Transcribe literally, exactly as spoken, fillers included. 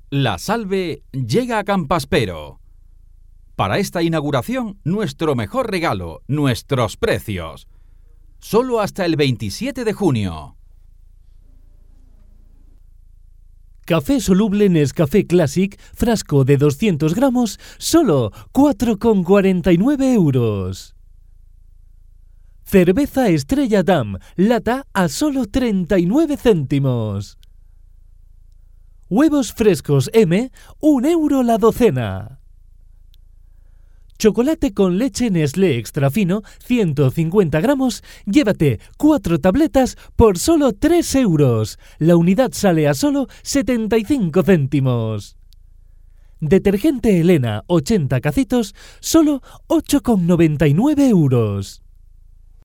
La Salve llega a Campaspero. Para esta inauguración, nuestro mejor regalo, nuestros precios. Solo hasta el veintisiete de junio. Café soluble Nescafé Classic, frasco de doscientos gramos, solo cuatro con cuarenta y nueve euros. Cerveza Estrella Damm, lata a solo treinta y nueve céntimos. Huevos frescos M, un euro la docena. Chocolate con leche Nestlé extra fino, ciento cincuenta gramos, llévate cuatro tabletas por solo tres euros. La unidad sale a solo setenta y cinco céntimos. Detergente Helena, ochenta cacitos, solo ocho con noventa y nueve euros.